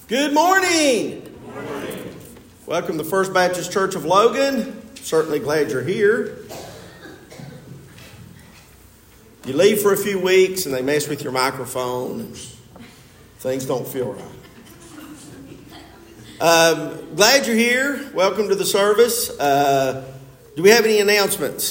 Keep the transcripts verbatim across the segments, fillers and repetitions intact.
Good morning. Good morning. Welcome to First Baptist Church of Logan. Certainly glad you're here. You leave for a few weeks and they mess with your microphone and things don't feel right. Um, glad you're here. Welcome to the service. Uh, do we have any announcements?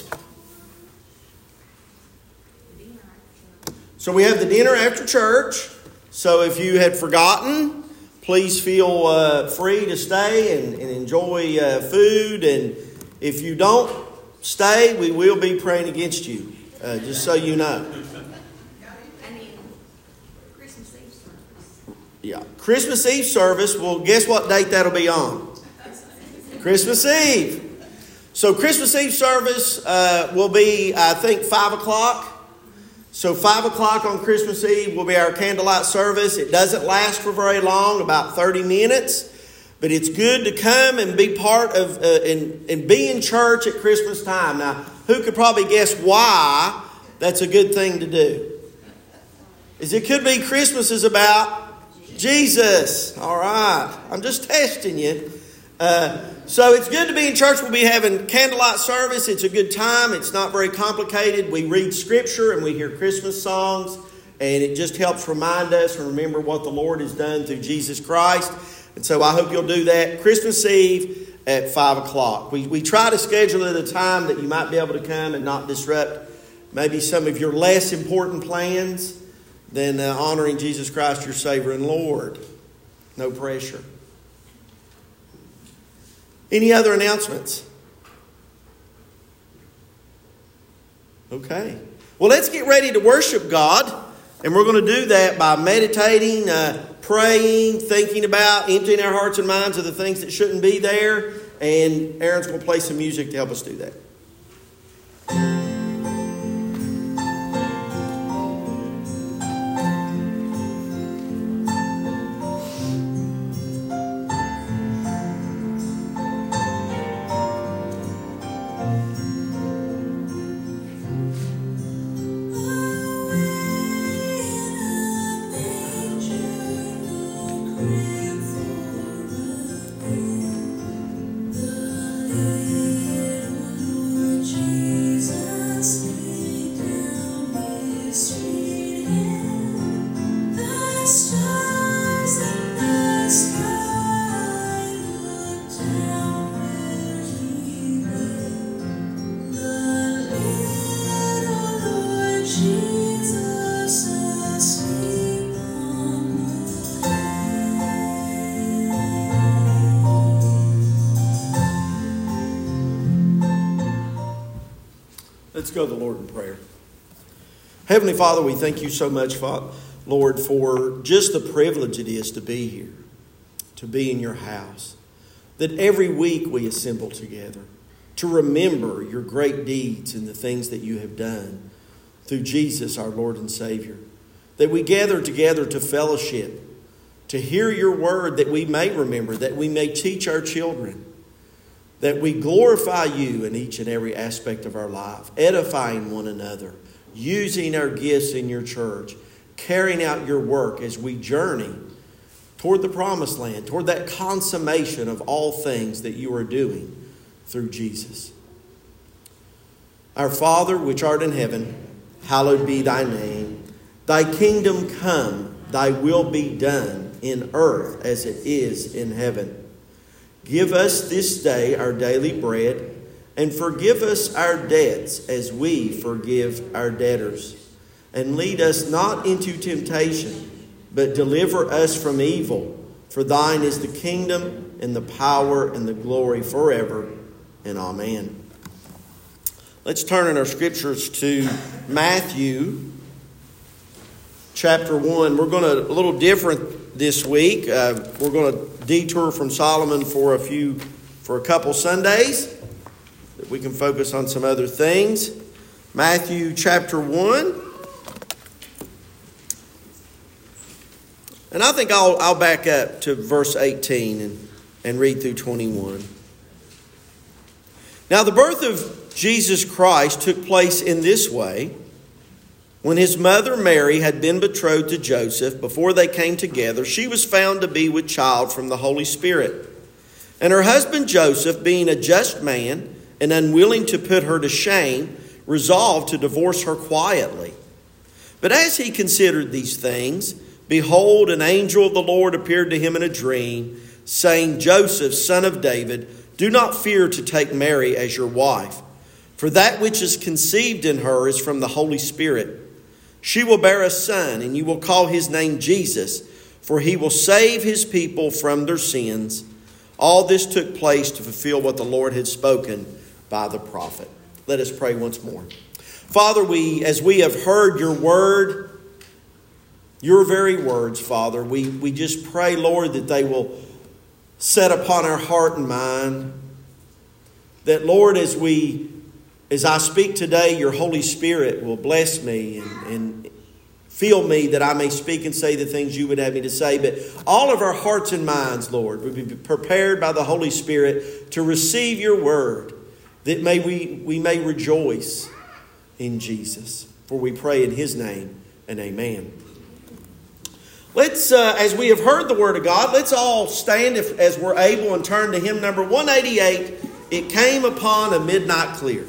So we have the dinner after church. So if you had forgotten, please feel uh, free to stay and, and enjoy uh, food. And if you don't stay, we will be praying against you, uh, just so you know. And then Christmas Eve service. Yeah, Christmas Eve service. Well, guess what date that'll be on? Christmas Eve. So Christmas Eve service uh, will be, I think, five o'clock. So five o'clock on Christmas Eve will be our candlelight service. It doesn't last for very long, about thirty minutes. But it's good to come and be part of, uh, and, and be in church at Christmas time. Now, who could probably guess why that's a good thing to do? Is it could be Christmas is about Jesus. All right. I'm just testing you. Uh, so it's good to be in church. We'll be having candlelight service. It's a good time. It's not very complicated. We read scripture and we hear Christmas songs. And it just helps remind us and remember what the Lord has done through Jesus Christ. And so I hope you'll do that Christmas Eve at five o'clock. We, we try to schedule it at a time that you might be able to come and not disrupt maybe some of your less important plans than uh, honoring Jesus Christ, your Savior and Lord. No pressure. Any other announcements? Okay. Well, let's get ready to worship God. And we're going to do that by meditating, uh, praying, thinking about, emptying our hearts and minds of the things that shouldn't be there. And Aaron's going to play some music to help us do that. Let's go to the Lord in prayer. Heavenly Father, we thank you so much, Lord, for just the privilege it is to be here, to be in your house, that every week we assemble together to remember your great deeds and the things that you have done through Jesus, our Lord and Savior, that we gather together to fellowship, to hear your word that we may remember, that we may teach our children, that we glorify you in each and every aspect of our life, edifying one another, using our gifts in your church, carrying out your work as we journey toward the promised land, toward that consummation of all things that you are doing through Jesus. Our Father, which art in heaven, hallowed be thy name. Thy kingdom come, thy will be done in earth as it is in heaven. Give us this day our daily bread, and forgive us our debts as we forgive our debtors. And lead us not into temptation, but deliver us from evil. For thine is the kingdom and the power and the glory forever. And amen. Let's turn in our scriptures to Matthew chapter one. We're going to, a little different this week. Uh, we're going to detour from Solomon for a few, for a couple Sundays, that we can focus on some other things. Matthew chapter one. And I think I'll, I'll back up to verse eighteen and, and read through twenty-one. Now the birth of Jesus Christ took place in this way. When his mother Mary had been betrothed to Joseph, before they came together, she was found to be with child from the Holy Spirit. And her husband Joseph, being a just man and unwilling to put her to shame, resolved to divorce her quietly. But as he considered these things, behold, an angel of the Lord appeared to him in a dream, saying, Joseph, son of David, do not fear to take Mary as your wife, for that which is conceived in her is from the Holy Spirit. She will bear a son, and you will call his name Jesus, for he will save his people from their sins. All this took place to fulfill what the Lord had spoken by the prophet. Let us pray once more. Father, we, as we have heard your word, your very words, Father, we, we just pray, Lord, that they will set upon our heart and mind. That, Lord, as we, as I speak today, your Holy Spirit will bless me and, and fill me that I may speak and say the things you would have me to say. But all of our hearts and minds, Lord, would be prepared by the Holy Spirit to receive your word, that may we, we may rejoice in Jesus. For we pray in his name, and amen. Let's, uh, as we have heard the word of God, let's all stand if, as we're able and turn to hymn number one eighty-eight, It Came Upon a Midnight Clear.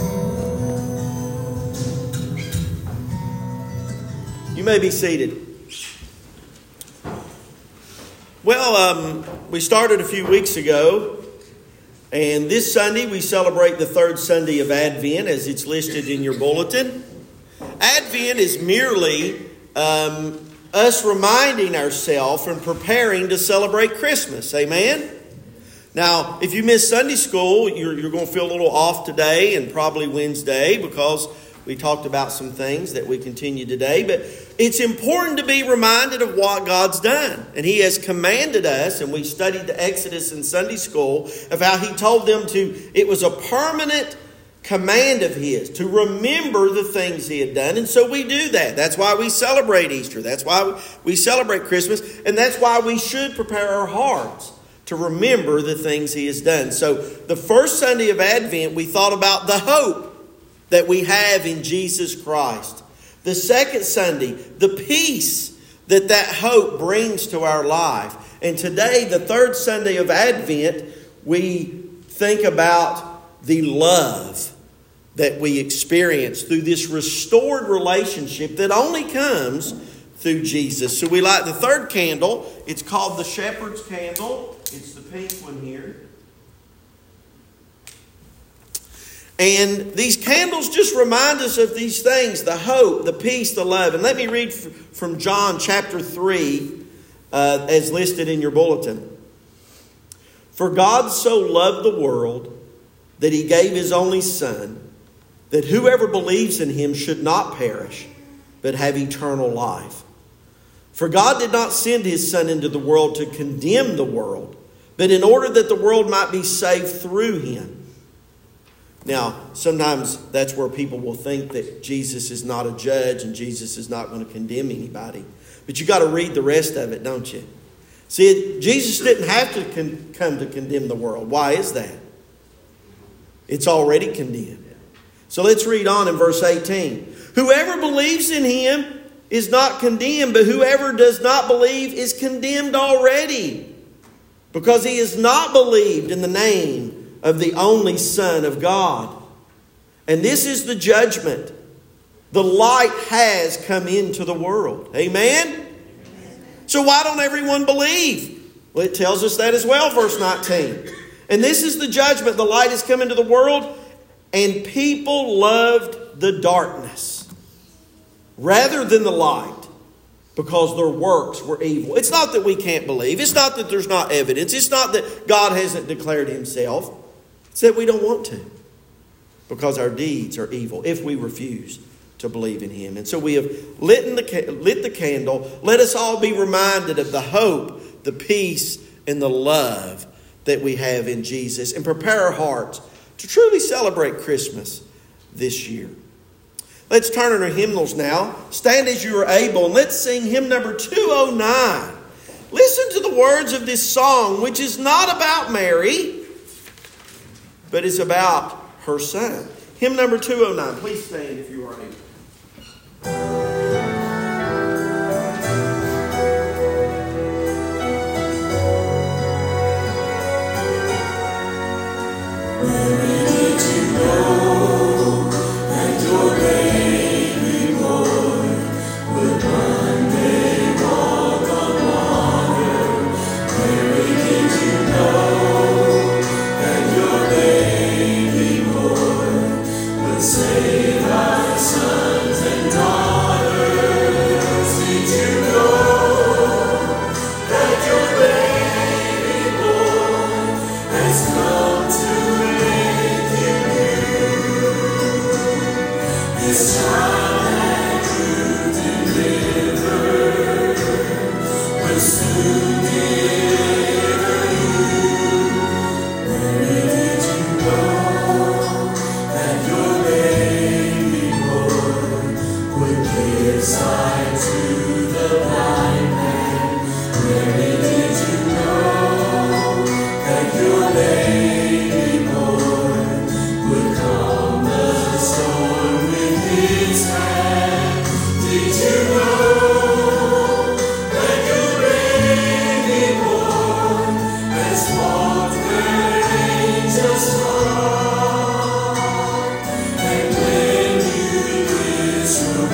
You may be seated. Well, um, we started a few weeks ago, and this Sunday we celebrate the third Sunday of Advent as it's listed in your bulletin. Advent is merely um, us reminding ourselves and preparing to celebrate Christmas. Amen? Now, if you missed Sunday school, you're, you're going to feel a little off today and probably Wednesday because we talked about some things that we continue today. But it's important to be reminded of what God's done. And He has commanded us, and we studied the Exodus in Sunday school, of how He told them to, it was a permanent command of His to remember the things He had done. And so we do that. That's why we celebrate Easter. That's why we celebrate Christmas. And that's why we should prepare our hearts to remember the things He has done. So the first Sunday of Advent, we thought about the hope that we have in Jesus Christ. The second Sunday, the peace that that hope brings to our life. And today, the third Sunday of Advent, we think about the love that we experience through this restored relationship that only comes through Jesus. So we light the third candle. It's called the Shepherd's Candle. It's the pink one here. And these candles just remind us of these things, the hope, the peace, the love. And let me read from John chapter three, uh, as listed in your bulletin. For God so loved the world that He gave His only Son, that whoever believes in Him should not perish, but have eternal life. For God did not send His Son into the world to condemn the world, but in order that the world might be saved through Him. Now, sometimes that's where people will think that Jesus is not a judge and Jesus is not going to condemn anybody. But you got to read the rest of it, don't you? See, Jesus didn't have to con- come to condemn the world. Why is that? It's already condemned. So let's read on in verse eighteen. Whoever believes in Him is not condemned, but whoever does not believe is condemned already, because he has not believed in the name of the only Son of God. And this is the judgment. The light has come into the world. Amen? Amen? So why don't everyone believe? Well, it tells us that as well, verse nineteen. And this is the judgment. The light has come into the world, and people loved the darkness rather than the light, because their works were evil. It's not that we can't believe. It's not that there's not evidence. It's not that God hasn't declared Himself. It's that we don't want to, because our deeds are evil if we refuse to believe in Him. And so we have lit, in the, lit the candle. Let us all be reminded of the hope, the peace, and the love that we have in Jesus, and prepare our hearts to truly celebrate Christmas this year. Let's turn in our hymnals now. Stand as you are able, and let's sing hymn number two oh nine. Listen to the words of this song, which is not about Mary, but is about her Son. Hymn number two oh nine. Please stand if you are able.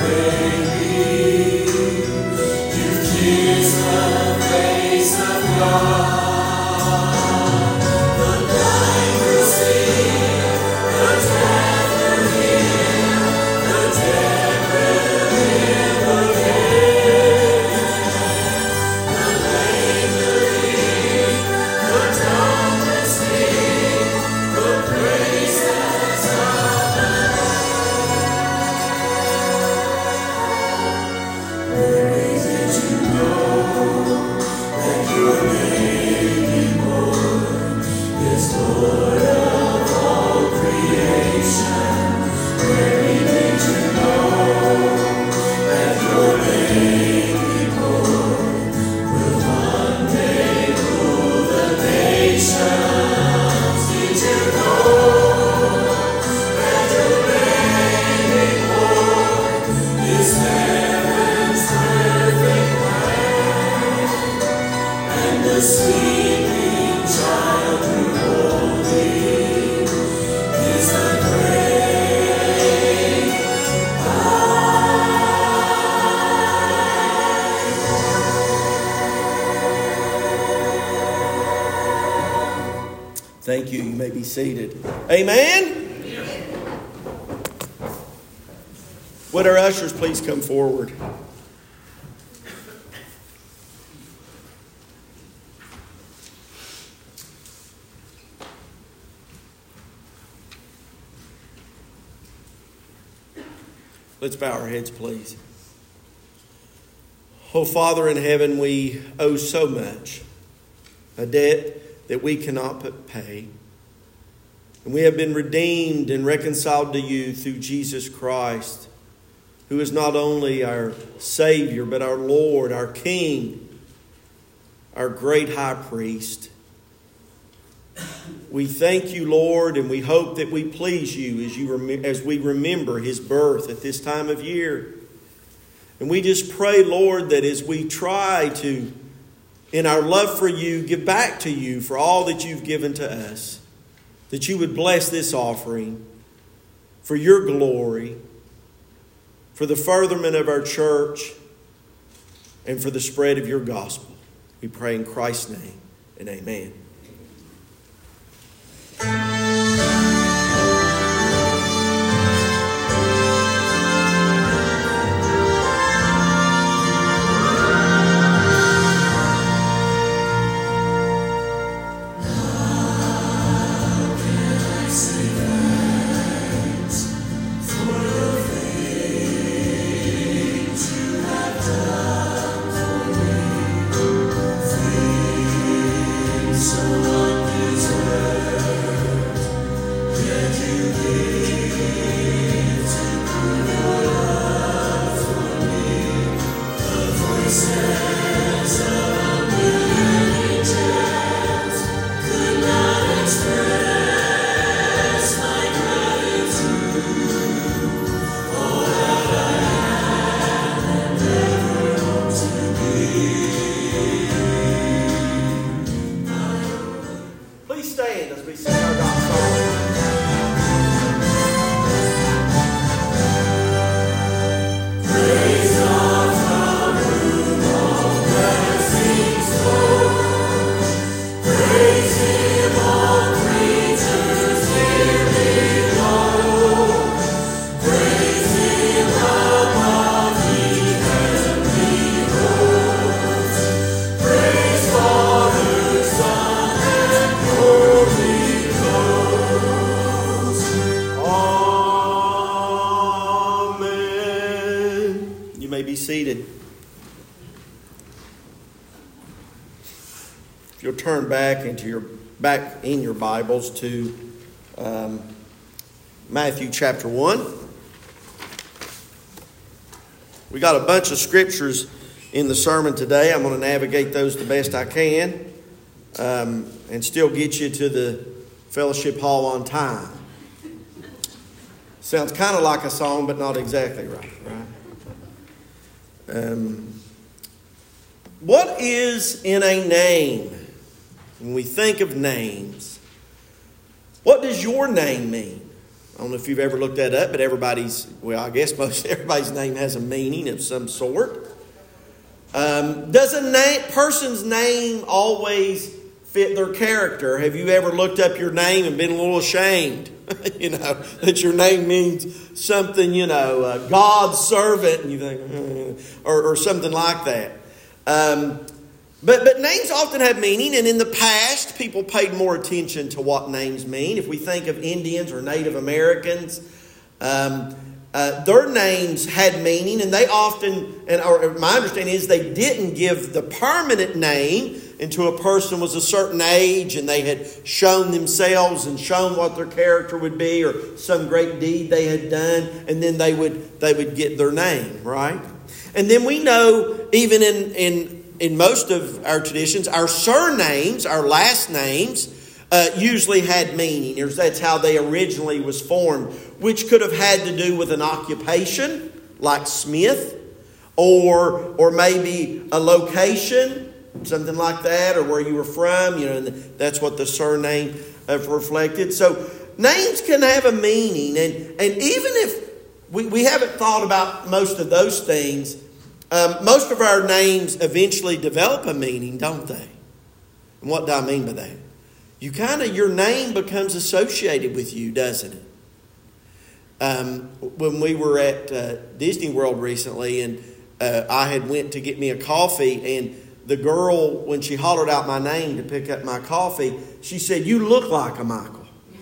Kiss the face of God. Thank you. You may be seated. Amen? Amen. Would our ushers please come forward? Let's bow our heads, please. Oh, Father in heaven, we owe so much, a debt that we cannot pay. And we have been redeemed and reconciled to you through Jesus Christ, who is not only our Savior, but our Lord, our King, our great high priest. We thank you, Lord, and we hope that we please you as you rem- as we remember his birth at this time of year. And we just pray, Lord, that as we try to, in our love for you, give back to you for all that you've given to us, that you would bless this offering for your glory, for the furtherment of our church, and for the spread of your gospel. We pray in Christ's name, and amen. Turn back into your back in your Bibles to um, Matthew chapter one. We got a bunch of scriptures in the sermon today. I'm going to navigate those the best I can um, and still get you to the fellowship hall on time. Sounds kind of like a song, but not exactly right. Right? Um, what is in a name? When we think of names, what does your name mean? I don't know if you've ever looked that up, but everybody's, well, I guess most everybody's name has a meaning of some sort. Um, does a na- person's name always fit their character? Have you ever looked up your name and been a little ashamed, you know, that your name means something, you know, uh, God's servant, and you think, mm, or, or something like that. Um But but names often have meaning, and in the past, people paid more attention to what names mean. If we think of Indians or Native Americans, um, uh, their names had meaning, and they often, and or my understanding is they didn't give the permanent name until a person was a certain age and they had shown themselves and shown what their character would be or some great deed they had done, and then they would they would get their name, right? And then we know even in in In most of our traditions, our surnames, our last names, uh, usually had meaning. That's how they originally was formed, which could have had to do with an occupation, like Smith, or or maybe a location, something like that, or where you were from. You know, and that's what the surname uh, reflected. So names can have a meaning, and and even if we, we haven't thought about most of those things, Um, most of our names eventually develop a meaning, don't they? And what do I mean by that? you kind of, your name becomes associated with you, doesn't it? Um, when we were at uh, Disney World recently, and uh, I had went to get me a coffee, and the girl, when she hollered out my name to pick up my coffee, she said, "You look like a Michael."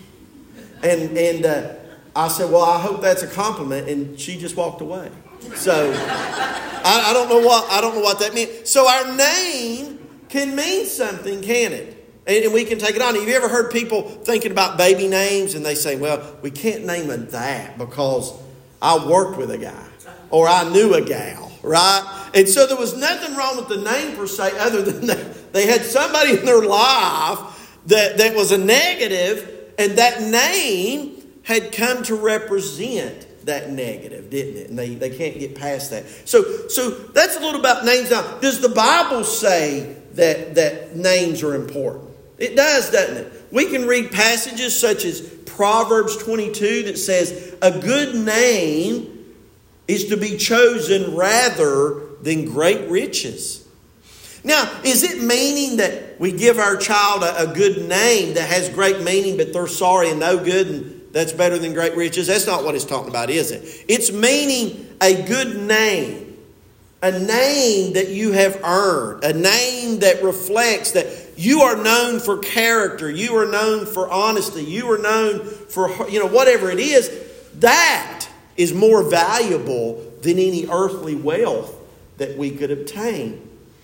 And and uh, I said, "Well, I hope that's a compliment," and she just walked away. So I, I don't know what I don't know what that means. So our name can mean something, can it? And we can take it on. Have you ever heard people thinking about baby names and they say, "Well, we can't name it that because I worked with a guy or I knew a gal," right? And so there was nothing wrong with the name per se, other than that they had somebody in their life that, that was a negative, and that name had come to represent that negative, didn't it? And they, they can't get past that. So, so that's a little about names. Now, does the Bible say that, that names are important? It does, doesn't it? We can read passages such as Proverbs twenty-two that says, "A good name is to be chosen rather than great riches." Now, is it meaning that we give our child a, a good name that has great meaning, but they're sorry and no good, and that's better than great riches? That's not what it's talking about, is it? It's meaning a good name. A name that you have earned. A name that reflects that you are known for character. You are known for honesty. You are known for, you know, whatever it is. That is more valuable than any earthly wealth that we could obtain.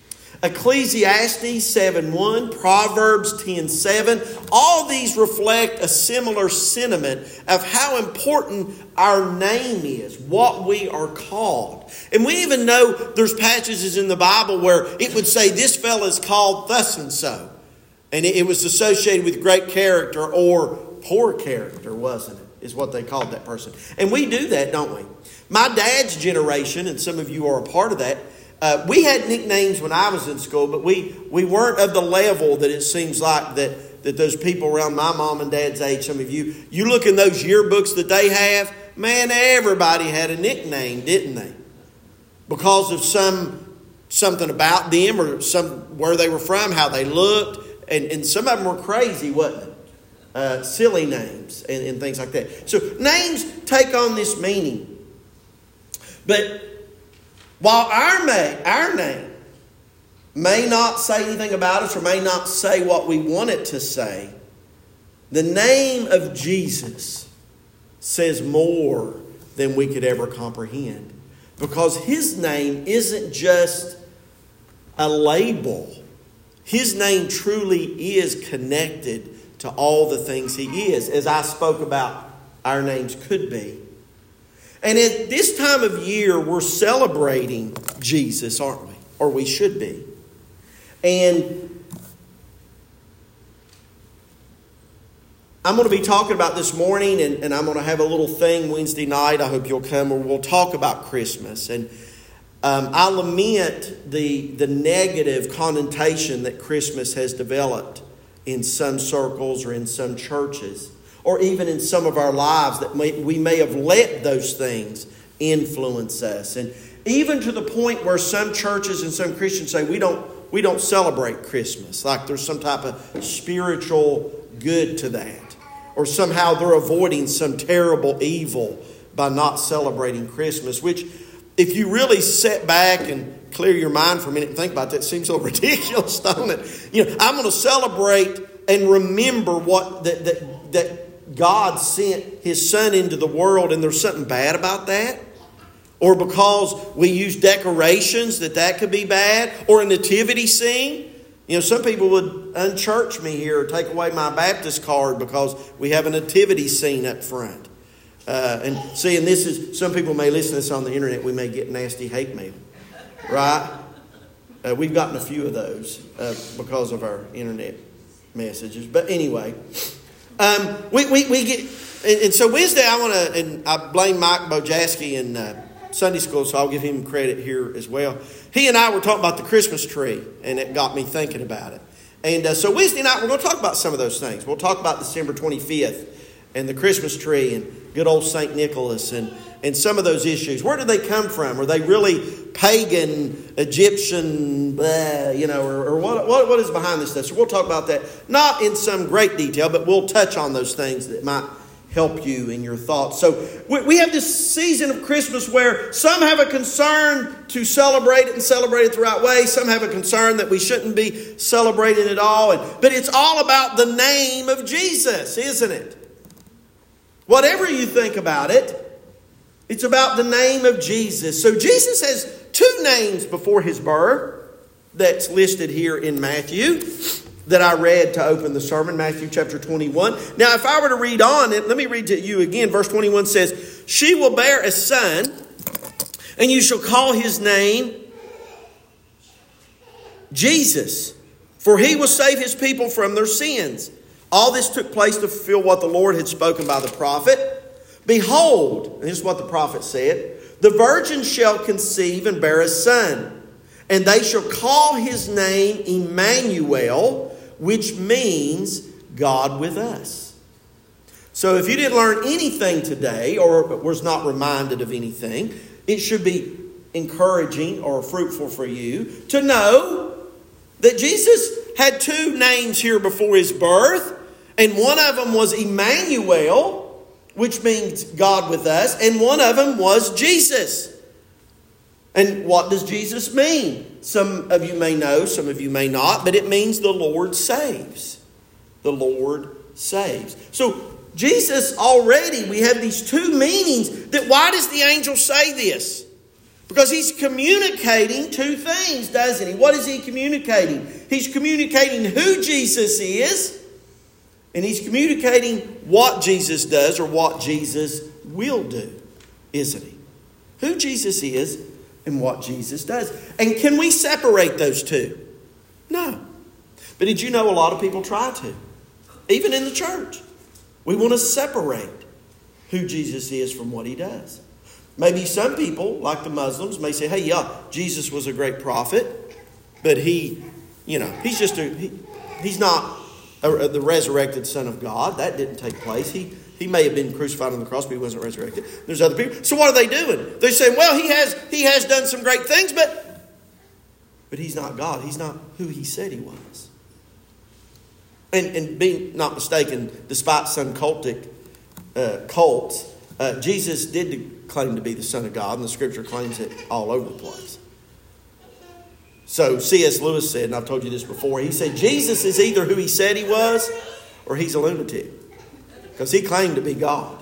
Ecclesiastes seven one, Proverbs ten seven, all these reflect a similar sentiment of how important our name is, what we are called. And we even know there's passages in the Bible where it would say this fellow is called thus and so. And it was associated with great character or poor character, wasn't it? Is what they called that person. And we do that, don't we? My dad's generation, and some of you are a part of that, Uh, we had nicknames when I was in school, but we, we weren't of the level that it seems like that, that those people around my mom and dad's age, some of you, you look in those yearbooks that they have, man, everybody had a nickname, didn't they? Because of some something about them or some where they were from, how they looked, and, and some of them were crazy, wasn't it? Uh, silly names and, and things like that. So names take on this meaning. But while our, may, our name may not say anything about us or may not say what we want it to say, the name of Jesus says more than we could ever comprehend. Because His name isn't just a label. His name truly is connected to all the things He is, as I spoke about our names could be. And at this time of year, we're celebrating Jesus, aren't we? Or we should be. And I'm going to be talking about this morning, and, and I'm going to have a little thing Wednesday night. I hope you'll come, where we'll talk about Christmas. And um, I lament the, the negative connotation that Christmas has developed in some circles or in some churches, or even in some of our lives, that may, we may have let those things influence us. And even to the point where some churches and some Christians say we don't we don't celebrate Christmas, like there's some type of spiritual good to that, or somehow they're avoiding some terrible evil by not celebrating Christmas, which if you really sit back and clear your mind for a minute and think about that, seems so ridiculous, don't it? You know, I'm going to celebrate and remember what that that that God sent His Son into the world, and there's something bad about that? Or because we use decorations, that that could be bad? Or a nativity scene? You know, some people would unchurch me here or take away my Baptist card because we have a nativity scene up front. Uh, and see, and this is, some people may listen to this on the internet, we may get nasty hate mail. Right? Uh, we've gotten a few of those uh, because of our internet messages. But anyway, um, we, we, we get, and, and so Wednesday I want to, and I blame Mike Bojaski in uh, Sunday school, so I'll give him credit here as well. He and I were talking about the Christmas tree, and it got me thinking about it. And uh, so Wednesday night we're going to talk about some of those things. We'll talk about December twenty-fifth and the Christmas tree, and good old Saint Nicholas and, and some of those issues. Where did they come from? Are they really pagan, Egyptian, blah, you know, or, or what, what, what is behind this stuff? So we'll talk about that, not in some great detail, but we'll touch on those things that might help you in your thoughts. So we, we have this season of Christmas where some have a concern to celebrate it and celebrate it the right way. Some have a concern that we shouldn't be celebrating at all. And, but it's all about the name of Jesus, isn't it? Whatever you think about it, it's about the name of Jesus. So Jesus has two names before his birth that's listed here in Matthew that I read to open the sermon, Matthew chapter twenty-one. Now, if I were to read on, let me read to you again. Verse twenty-one says, "She will bear a son, and you shall call his name Jesus, for he will save his people from their sins." All this took place to fulfill what the Lord had spoken by the prophet. "Behold," and this is what the prophet said, "the virgin shall conceive and bear a son, and they shall call his name Emmanuel, which means God with us." So if you didn't learn anything today or was not reminded of anything, it should be encouraging or fruitful for you to know that Jesus had two names here before his birth, and one of them was Emmanuel, which means God with us, and one of them was Jesus. And what does Jesus mean? Some of you may know, some of you may not, but it means the Lord saves. The Lord saves. So Jesus already, we have these two meanings. That why does the angel say this? Because he's communicating two things, doesn't he? What is he communicating? He's communicating who Jesus is, and he's communicating what Jesus does or what Jesus will do, isn't he? Who Jesus is and what Jesus does. And can we separate those two? No. But did you know a lot of people try to? Even in the church. We want to separate who Jesus is from what he does. Maybe some people, like the Muslims, may say, hey, yeah, Jesus was a great prophet, but he, you know, he's just a, he, he's not a, a, the resurrected Son of God. That didn't take place. He He may have been crucified on the cross, but he wasn't resurrected. There's other people. So what are they doing? They're saying, well, he has he has done some great things, but, but he's not God. He's not who he said he was. And, and being not mistaken, despite some cultic uh, cults, uh, Jesus did claim to be the Son of God, and the Scripture claims it all over the place. So C S Lewis said, and I've told you this before, he said Jesus is either who he said he was, or he's a lunatic. Because he claimed to be God.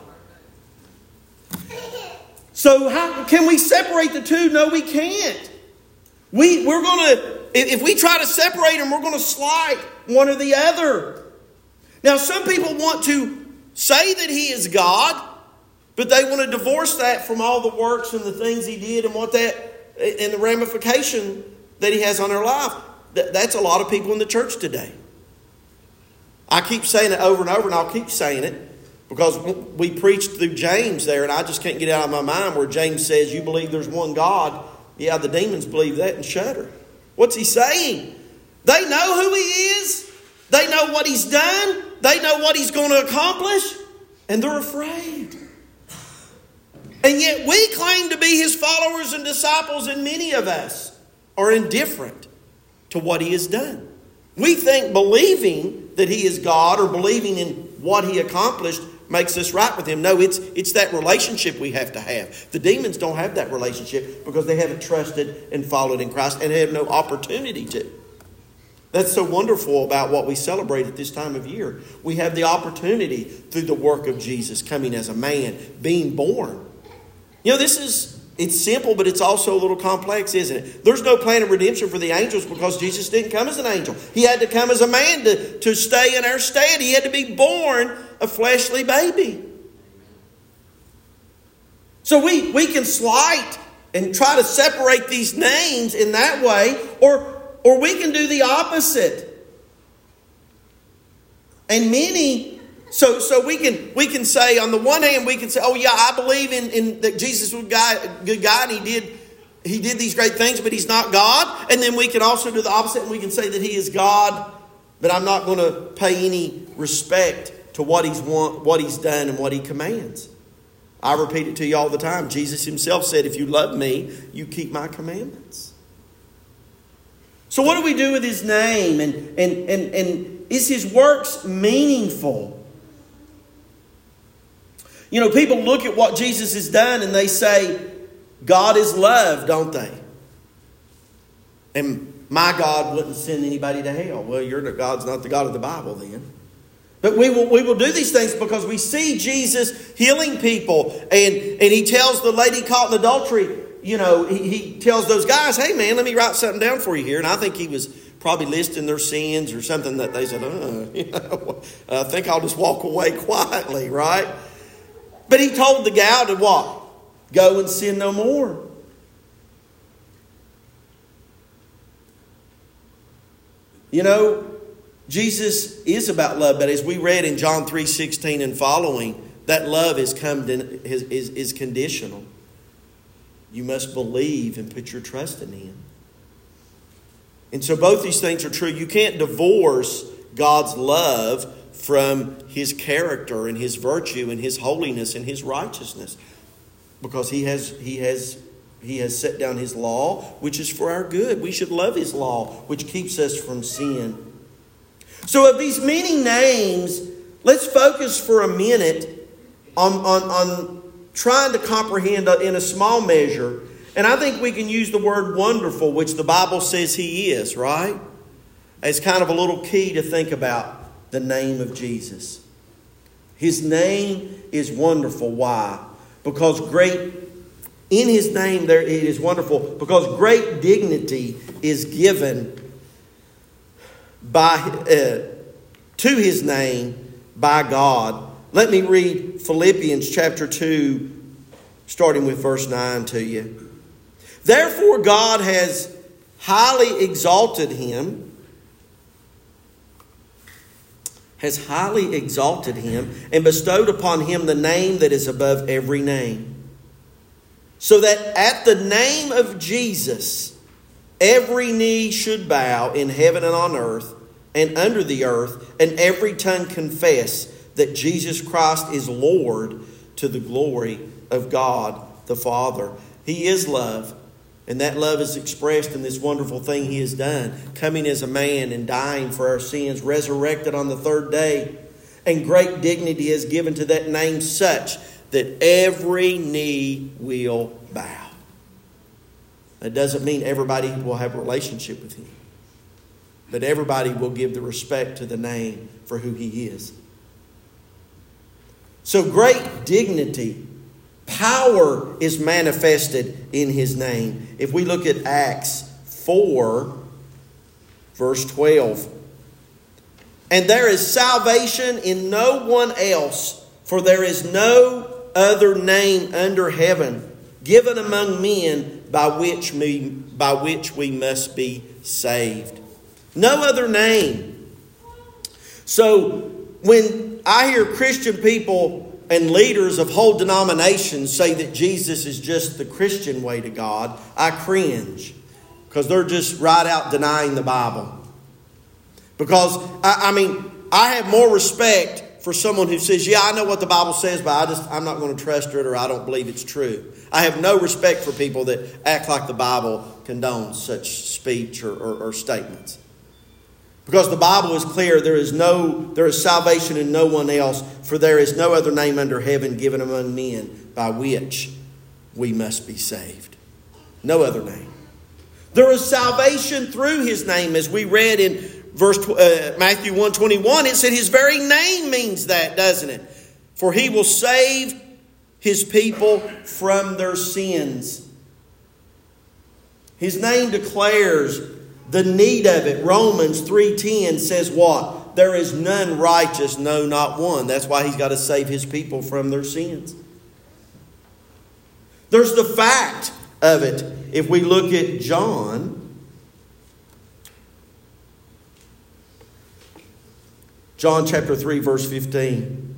So how can we separate the two? No, we can't. We, we're going to, if we try to separate them, we're going to slight one or the other. Now, some people want to say that he is God, but they want to divorce that from all the works and the things he did and what that, and the ramification that he has on their life. That's a lot of people in the church today. I keep saying it over and over, and I'll keep saying it because we preached through James there, and I just can't get it out of my mind where James says, you believe there's one God. Yeah, the demons believe that and shudder. What's he saying? They know who he is. They know what he's done. They know what he's going to accomplish, and they're afraid. And yet we claim to be his followers and disciples, and many of us are indifferent to what he has done. We think believing that he is God or believing in what he accomplished makes us right with him. No, it's it's that relationship we have to have. The demons don't have that relationship because they haven't trusted and followed in Christ and have no opportunity to. That's so wonderful about what we celebrate at this time of year. We have the opportunity through the work of Jesus coming as a man, being born. You know, this is... It's simple, but it's also a little complex, isn't it? There's no plan of redemption for the angels because Jesus didn't come as an angel. He had to come as a man to, to stay in our stead. He had to be born a fleshly baby. So we, we can slight and try to separate these names in that way, or, or we can do the opposite. And many... So so we can we can say, on the one hand, we can say, oh yeah, I believe in, in that Jesus was a guy, a good guy, and he did he did these great things, but he's not God. And then we can also do the opposite, and we can say that he is God, but I'm not going to pay any respect to what he's want, what he's done and what he commands. I repeat it to you all the time. Jesus himself said, if you love me, you keep my commandments. So what do we do with his name? And, and, and, and is his works meaningful? You know, people look at what Jesus has done and they say, God is love, don't they? And my God wouldn't send anybody to hell. Well, your God's not the God of the Bible then. But we will we will do these things because we see Jesus healing people. And, and he tells the lady caught in adultery, you know, he, he tells those guys, hey man, let me write something down for you here. And I think he was probably listing their sins or something that they said, oh, you know, I think I'll just walk away quietly, right? But he told the gal to what? Go and sin no more. You know, Jesus is about love, but as we read in John three sixteen and following, that love is come to, is, is, is conditional. You must believe and put your trust in him. And so both these things are true. You can't divorce God's love from his character and his virtue and his holiness and his righteousness. Because he has he has he has set down his law, which is for our good. We should love his law, which keeps us from sin. So of these many names, let's focus for a minute on, on, on trying to comprehend in a small measure. And I think we can use the word wonderful, which the Bible says he is, right? As kind of a little key to think about the name of Jesus. His name is wonderful. Why? Because great, in his name there it is wonderful, because great dignity is given by uh, to his name by God. Let me read Philippians chapter two, starting with verse nine to you. Therefore God has highly exalted him, has highly exalted him, and bestowed upon him the name that is above every name. So that at the name of Jesus, every knee should bow in heaven and on earth and under the earth, and every tongue confess that Jesus Christ is Lord, to the glory of God the Father. He is love. And that love is expressed in this wonderful thing he has done. Coming as a man and dying for our sins. Resurrected on the third day. And great dignity is given to that name, such that every knee will bow. That doesn't mean everybody will have a relationship with him. But everybody will give the respect to the name for who he is. So great dignity, power is manifested in his name. If we look at Acts four, verse twelve. And there is salvation in no one else, for there is no other name under heaven given among men by which we, by which we must be saved. No other name. So when I hear Christian people and leaders of whole denominations say that Jesus is just the Christian way to God, I cringe. Because they're just right out denying the Bible. Because, I, I mean, I have more respect for someone who says, yeah, I know what the Bible says, but I just, I'm not going to trust it, or I don't believe it's true. I have no respect for people that act like the Bible condones such speech or, or, or statements. Because the Bible is clear, there is no, there is salvation in no one else, for there is no other name under heaven given among men by which we must be saved. No other name. There is salvation through his name, as we read in verse uh, Matthew one twenty-one. It said his very name means that, doesn't it? For he will save his people from their sins. His name declares the need of it. Romans three ten says what? There is none righteous, no, not one. That's why he's got to save his people from their sins. There's the fact of it. If we look at John, John chapter three, verse fifteen.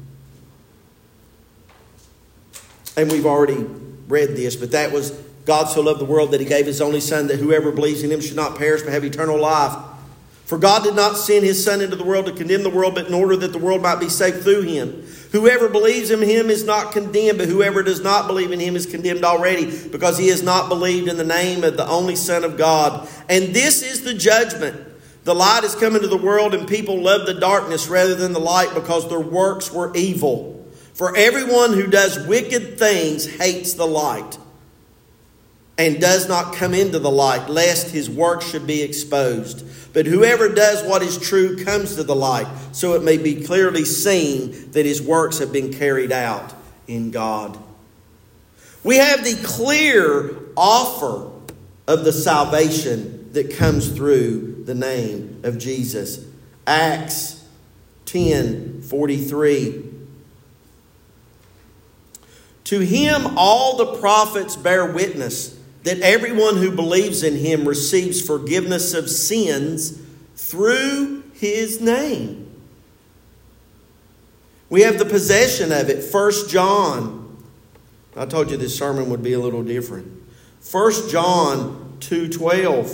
And we've already read this, but that was, God so loved the world that he gave his only Son, that whoever believes in him should not perish but have eternal life. For God did not send his Son into the world to condemn the world, but in order that the world might be saved through him. Whoever believes in him is not condemned, but whoever does not believe in him is condemned already, because he has not believed in the name of the only Son of God. And this is the judgment. The light has come into the world, and people love the darkness rather than the light, because their works were evil. For everyone who does wicked things hates the light, and does not come into the light, lest his work should be exposed. But whoever does what is true comes to the light, so it may be clearly seen that his works have been carried out in God. We have the clear offer of the salvation that comes through the name of Jesus. Acts ten forty-three. To him all the prophets bear witness that everyone who believes in him receives forgiveness of sins through his name. We have the possession of it. First John. I told you this sermon would be a little different. First John two twelve.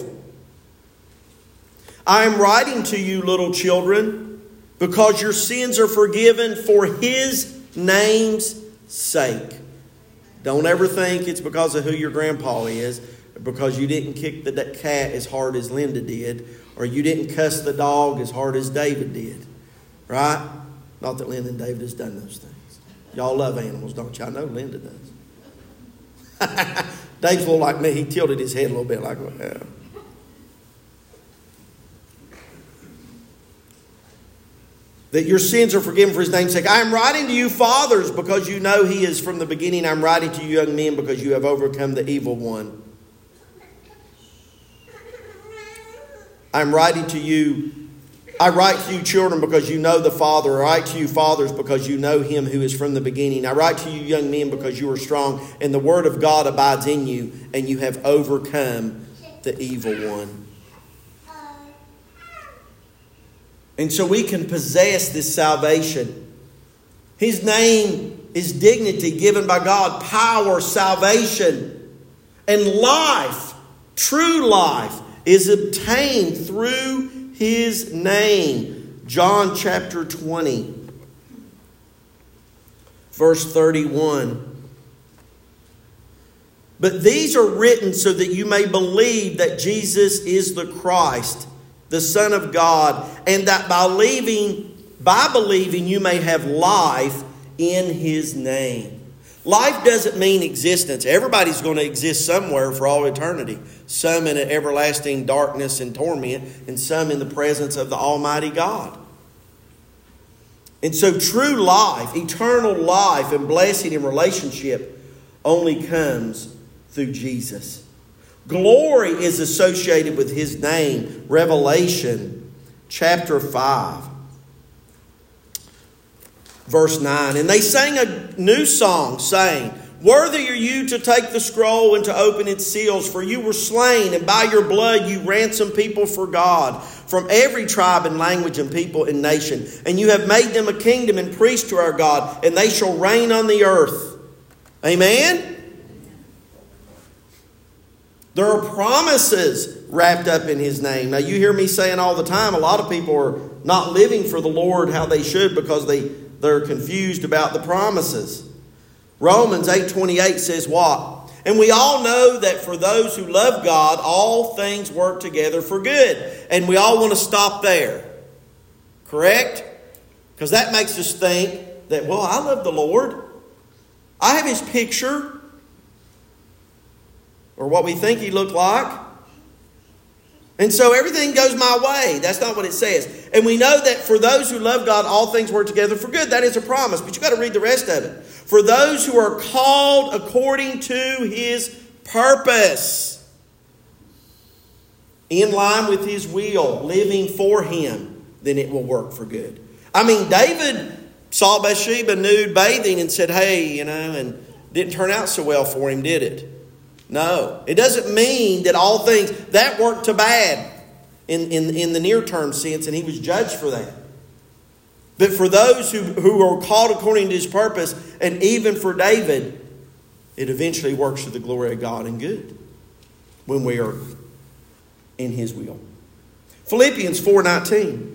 I am writing to you, little children, because your sins are forgiven for his name's sake. Don't ever think it's because of who your grandpa is, because you didn't kick the cat as hard as Linda did, or you didn't cuss the dog as hard as David did. Right? Not that Linda and David has done those things. Y'all love animals, don't you? I know Linda does. Dave's a little like me. He tilted his head a little bit like, well, that your sins are forgiven for his name's sake. I am writing to you, fathers, because you know he is from the beginning. I am writing to you, young men, because you have overcome the evil one. I am writing to you, I write to you, children, because you know the Father. I write to you, fathers, because you know him who is from the beginning. I write to you, young men, because you are strong, and the word of God abides in you, and you have overcome the evil one. And so we can possess this salvation. His name is dignity given by God, power, salvation, and life, true life, is obtained through his name. John chapter twenty, verse thirty-one. But these are written so that you may believe that Jesus is the Christ, the Son of God, and that by believing, by believing you may have life in his name. Life doesn't mean existence. Everybody's going to exist somewhere for all eternity. Some in an everlasting darkness and torment, and some in the presence of the Almighty God. And so true life, eternal life and blessing and relationship only comes through Jesus. Glory is associated with his name. Revelation chapter five, verse nine. And they sang a new song, saying, worthy are you to take the scroll and to open its seals, for you were slain, and by your blood you ransomed people for God from every tribe and language and people and nation. And you have made them a kingdom and priests to our God, and they shall reign on the earth. Amen? There are promises wrapped up in his name. Now, you hear me saying all the time, a lot of people are not living for the Lord how they should because they, they're confused about the promises. Romans eight twenty-eight says what? And we all know that for those who love God, all things work together for good. And we all want to stop there. Correct? Because that makes us think that, well, I love the Lord. I have his picture. Or what we think he looked like. And so everything goes my way. That's not what it says. And we know that for those who love God, all things work together for good. That is a promise. But you've got to read the rest of it. For those who are called according to his purpose. In line with his will. Living for him. Then it will work for good. I mean, David saw Bathsheba nude bathing and said, hey, you know, and didn't turn out so well for him, did it? No, it doesn't mean that all things, that worked to bad in, in, in the near term sense, and he was judged for that. But for those who, who are called according to his purpose, and even for David, it eventually works to the glory of God and good when we are in his will. Philippians four nineteen.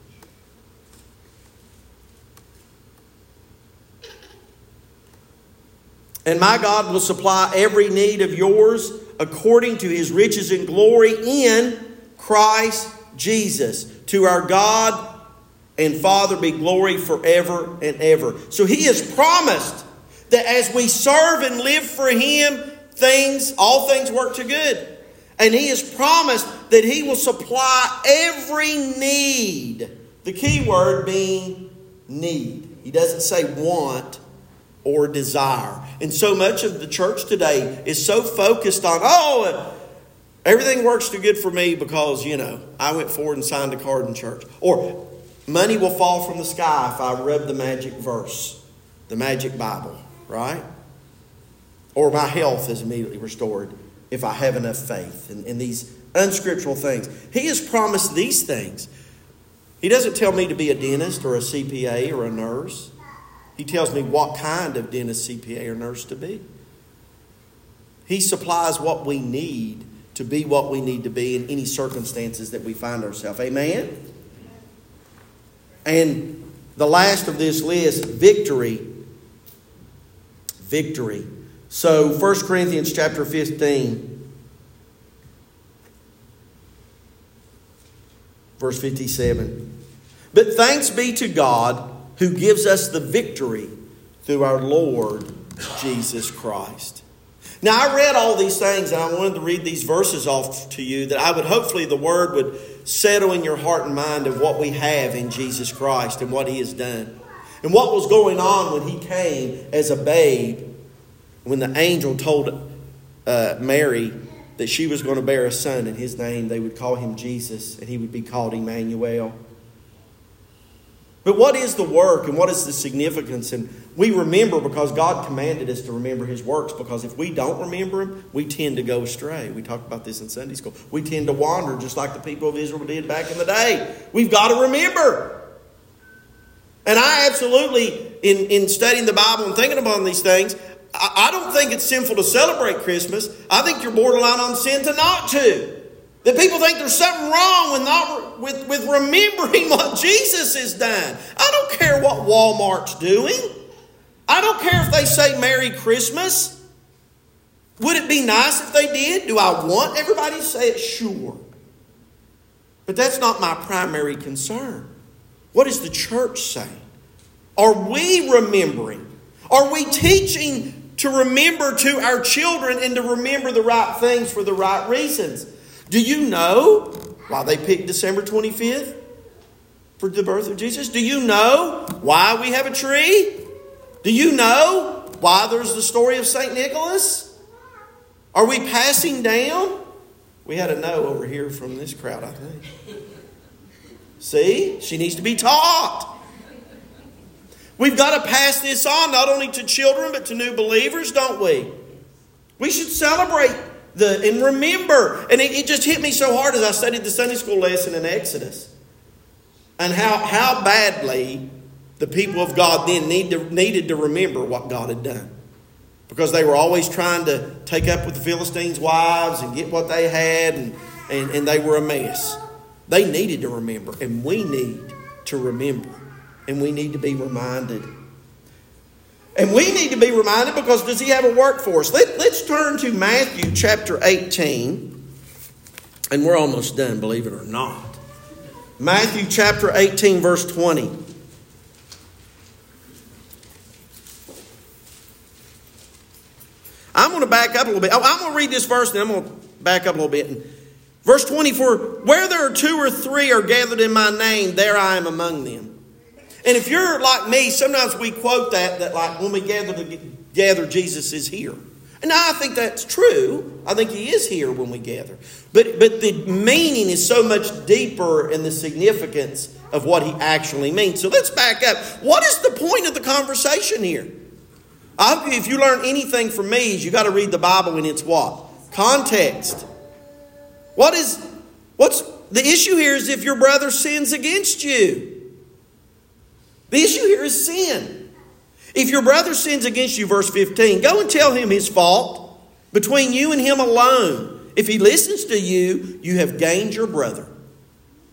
And my God will supply every need of yours according to his riches and glory in Christ Jesus. To our God and Father be glory forever and ever. So he has promised that as we serve and live for him, things, all things work to good. And he has promised that he will supply every need. The key word being need. He doesn't say want or desire. And so much of the church today is so focused on, oh, everything works too good for me because, you know, I went forward and signed a card in church. Or money will fall from the sky if I rub the magic verse, the magic Bible, right? Or my health is immediately restored if I have enough faith. And, and these unscriptural things. He has promised these things. He doesn't tell me to be a dentist or a C P A or a nurse. He tells me what kind of dentist, C P A, or nurse to be. He supplies what we need to be what we need to be in any circumstances that we find ourselves. Amen? And the last of this list, victory. Victory. So, First Corinthians chapter fifteen, verse fifty-seven. But thanks be to God who gives us the victory through our Lord Jesus Christ. Now, I read all these things and I wanted to read these verses off to you that I would hopefully the word would settle in your heart and mind of what we have in Jesus Christ and what he has done. And what was going on when he came as a babe, when the angel told uh, Mary that she was going to bear a son in his name, they would call him Jesus and he would be called Emmanuel. But what is the work and what is the significance? And we remember because God commanded us to remember his works, because if we don't remember him, we tend to go astray. We talked about this in Sunday school. We tend to wander just like the people of Israel did back in the day. We've got to remember. And I absolutely, in, in studying the Bible and thinking about these things, I, I don't think it's sinful to celebrate Christmas. I think you're borderline on sin to not to. That people think there's something wrong with not with, with remembering what Jesus has done. I don't care what Walmart's doing. I don't care if they say Merry Christmas. Would it be nice if they did? Do I want everybody to say it? Sure. But that's not my primary concern. What is the church saying? Are we remembering? Are we teaching to remember to our children and to remember the right things for the right reasons? Do you know why they picked December twenty-fifth for the birth of Jesus? Do you know why we have a tree? Do you know why there's the story of Saint Nicholas? Are we passing down? We had a no over here from this crowd, I think. See? She needs to be taught. We've got to pass this on not only to children but to new believers, don't we? We should celebrate The, and remember, and it, it just hit me so hard as I studied the Sunday school lesson in Exodus, and how how badly the people of God then need to, needed to remember what God had done, because they were always trying to take up with the Philistines' wives and get what they had, and, and, and they were a mess. They needed to remember, and we need to remember, and we need to be reminded. And we need to be reminded because does he have a work for us? Let, let's turn to Matthew chapter eighteen. And we're almost done, believe it or not. Matthew chapter eighteen, verse twenty. I'm going to back up a little bit. I'm going to read this verse and I'm going to back up a little bit. Verse twenty-four, where there are two or three are gathered in my name, there I am among them. And if you're like me, sometimes we quote that, that like when we gather together, Jesus is here. And I think that's true. I think he is here when we gather. But, but the meaning is so much deeper in the significance of what he actually means. So let's back up. What is the point of the conversation here? I hope if you learn anything from me, is you got to read the Bible in its what? Context. What is, what's, the issue here is if your brother sins against you. The issue here is sin. If your brother sins against you, verse fifteen, go and tell him his fault between you and him alone. If he listens to you, you have gained your brother.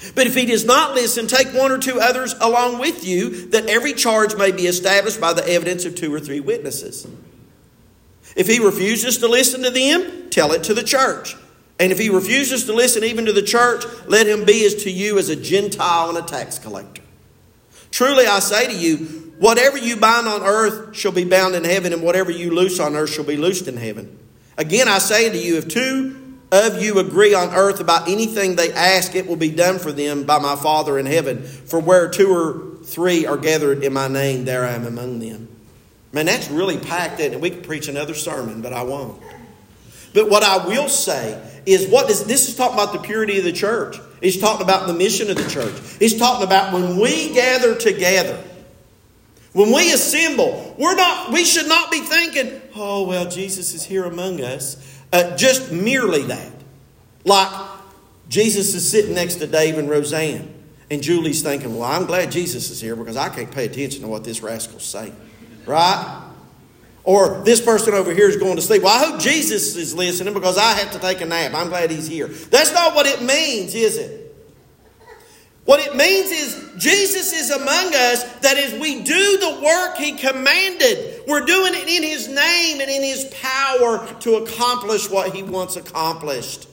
But if he does not listen, take one or two others along with you, that every charge may be established by the evidence of two or three witnesses. If he refuses to listen to them, tell it to the church. And if he refuses to listen even to the church, let him be as to you as a Gentile and a tax collector. Truly I say to you, whatever you bind on earth shall be bound in heaven, and whatever you loose on earth shall be loosed in heaven. Again I say to you, if two of you agree on earth about anything they ask, it will be done for them by my Father in heaven. For where two or three are gathered in my name, there I am among them. Man, that's really packed in. And we could preach another sermon, but I won't. But what I will say is, what does this is talking about the purity of the church. He's talking about the mission of the church. He's talking about when we gather together, when we assemble, we're not. We should not be thinking, "Oh well, Jesus is here among us." Uh, just merely that. Like Jesus is sitting next to Dave and Roseanne. And Julie's thinking, well, I'm glad Jesus is here because I can't pay attention to what this rascal's saying. Right? Or this person over here is going to sleep. Well, I hope Jesus is listening because I have to take a nap. I'm glad he's here. That's not what it means, is it? What it means is Jesus is among us, that as we do the work he commanded, we're doing it in his name and in his power to accomplish what he wants accomplished.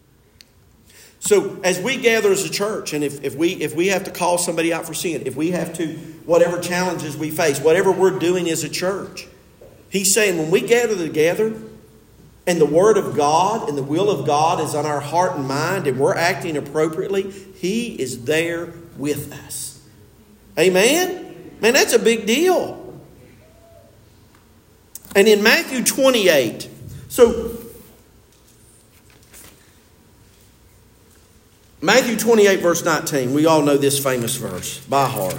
So as we gather as a church, and if, if we if we have to call somebody out for sin, if we have to, whatever challenges we face, whatever we're doing as a church, he's saying when we gather together and the Word of God and the will of God is on our heart and mind and we're acting appropriately, he is there with us. Amen? Man, that's a big deal. And in Matthew twenty-eight, so Matthew twenty-eight verse nineteen, we all know this famous verse by heart.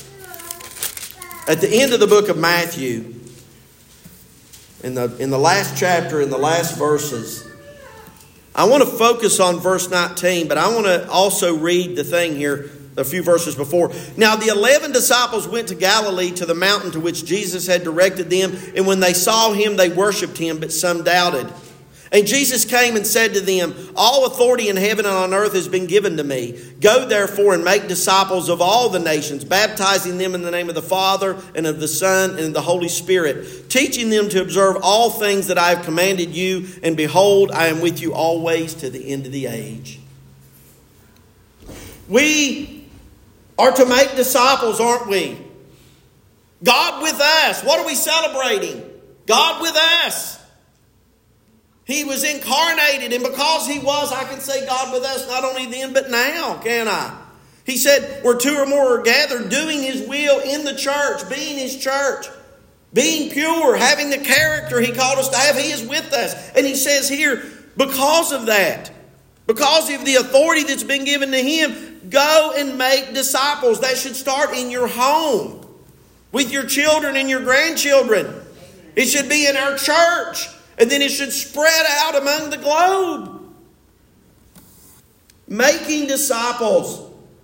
At the end of the book of Matthew, in the, in the last chapter, in the last verses, I want to focus on verse nineteen, but I want to also read the thing here a few verses before. Now the eleven disciples went to Galilee to the mountain to which Jesus had directed them. And when they saw him, they worshipped him, but some doubted. And Jesus came and said to them, all authority in heaven and on earth has been given to me. Go therefore and make disciples of all the nations, baptizing them in the name of the Father and of the Son and of the Holy Spirit, teaching them to observe all things that I have commanded you. And behold, I am with you always to the end of the age. We are to make disciples, aren't we? God with us. What are we celebrating? God with us. He was incarnated, and because he was, I can say God with us not only then but now, can I? He said, where two or more are gathered, doing his will in the church, being his church, being pure, having the character he called us to have, he is with us. And he says here, because of that, because of the authority that's been given to him, go and make disciples. That should start in your home, with your children and your grandchildren. It should be in our church. And then it should spread out among the globe. Making disciples.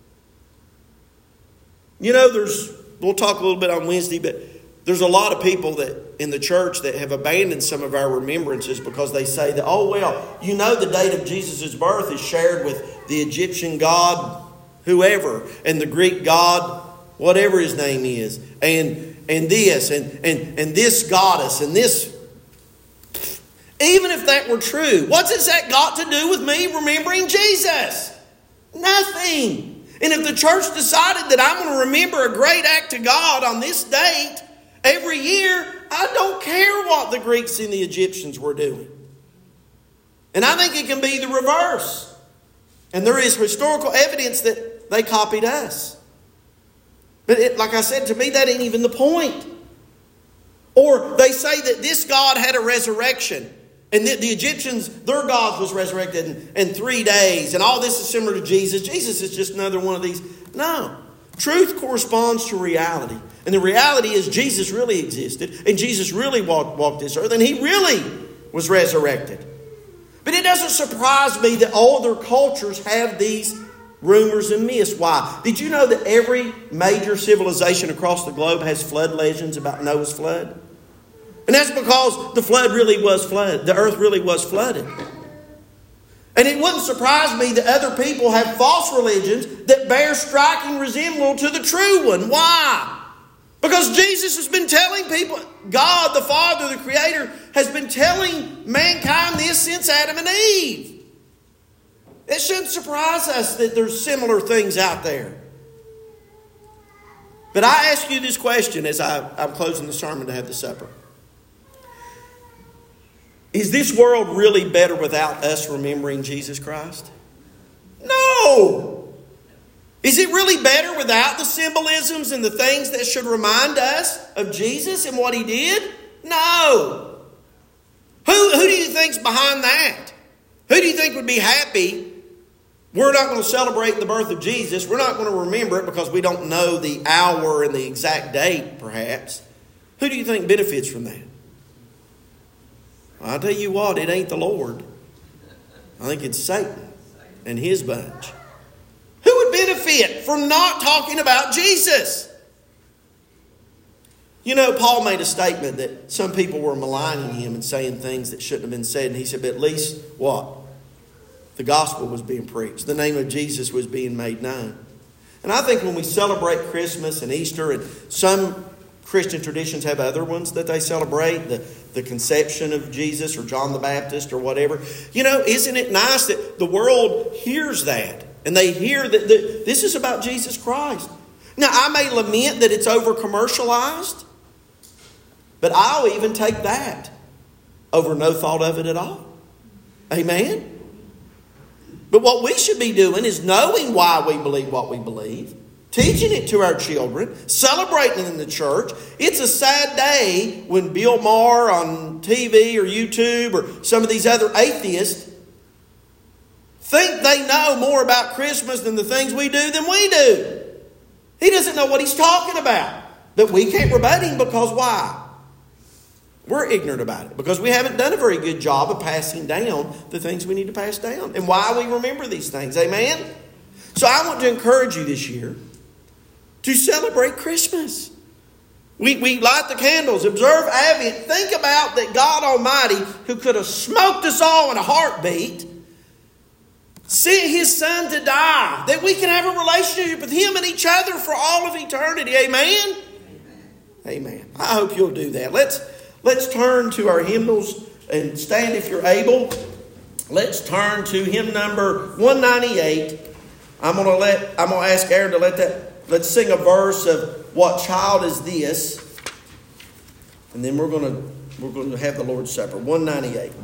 You know, there's, we'll talk a little bit on Wednesday, but there's a lot of people that in the church that have abandoned some of our remembrances because they say that, oh, well, you know the date of Jesus' birth is shared with the Egyptian god, whoever, and the Greek god, whatever his name is, and and this, and, and, and this goddess, and this. Even if that were true, what's has that got to do with me remembering Jesus? Nothing. And if the church decided that I'm going to remember a great act to God on this date every year, I don't care what the Greeks and the Egyptians were doing. And I think it can be the reverse. And there is historical evidence that they copied us. But it, like I said, to me, that ain't even the point. Or they say that this God had a resurrection. And the, the Egyptians, their God was resurrected in, in three days. And all this is similar to Jesus. Jesus is just another one of these. No. Truth corresponds to reality. And the reality is Jesus really existed. And Jesus really walked, walked this earth. And he really was resurrected. But it doesn't surprise me that all other cultures have these rumors and myths. Why? Did you know that every major civilization across the globe has flood legends about Noah's flood? And that's because the flood really was flooded. The earth really was flooded. And it wouldn't surprise me that other people have false religions that bear striking resemblance to the true one. Why? Because Jesus has been telling people, God the Father, the Creator, has been telling mankind this since Adam and Eve. It shouldn't surprise us that there's similar things out there. But I ask you this question as I, I'm closing the sermon to have the supper. Is this world really better without us remembering Jesus Christ? No! Is it really better without the symbolisms and the things that should remind us of Jesus and what He did? No! Who, who do you think's behind that? Who do you think would be happy? We're not going to celebrate the birth of Jesus. We're not going to remember it because we don't know the hour and the exact date, perhaps. Who do you think benefits from that? Well, I'll tell you what, it ain't the Lord. I think it's Satan and his bunch. Who would benefit from not talking about Jesus? You know, Paul made a statement that some people were maligning him and saying things that shouldn't have been said. And he said, but at least what? The gospel was being preached. The name of Jesus was being made known. And I think when we celebrate Christmas and Easter, and some Christian traditions have other ones that they celebrate, the, the conception of Jesus or John the Baptist or whatever. You know, isn't it nice that the world hears that? And they hear that the, this is about Jesus Christ. Now, I may lament that it's over-commercialized, but I'll even take that over no thought of it at all. Amen? But what we should be doing is knowing why we believe what we believe, teaching it to our children, celebrating it in the church. It's a sad day when Bill Maher on T V or YouTube or some of these other atheists think they know more about Christmas than the things we do than we do. He doesn't know what he's talking about. But we can't rebut him because why? We're ignorant about it because we haven't done a very good job of passing down the things we need to pass down and why we remember these things. Amen? So I want to encourage you this year to celebrate Christmas. We, we light the candles, observe Advent. Think about that God Almighty, who could have smoked us all in a heartbeat, sent His Son to die, that we can have a relationship with Him and each other for all of eternity. Amen? Amen. Amen. I hope you'll do that. Let's, let's turn to our hymnals and stand if you're able. Let's turn to hymn number one ninety-eight. I'm going to let I'm going to ask Aaron to let that. Let's sing a verse of "What Child Is This," and then we're going to we're going to have the Lord's Supper. one ninety-eight.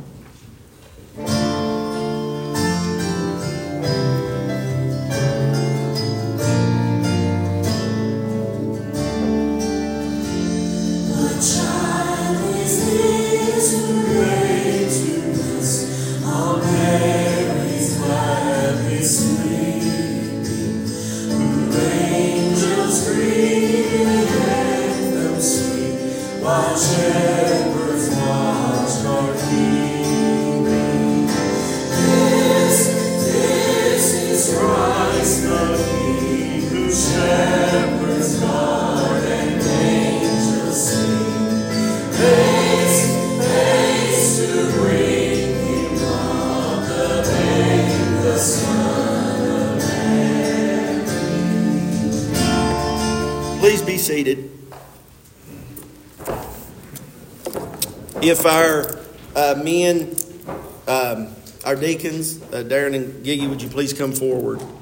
Please be seated. If our uh, men, um, our deacons, uh, Darren and Giggy, would you please come forward?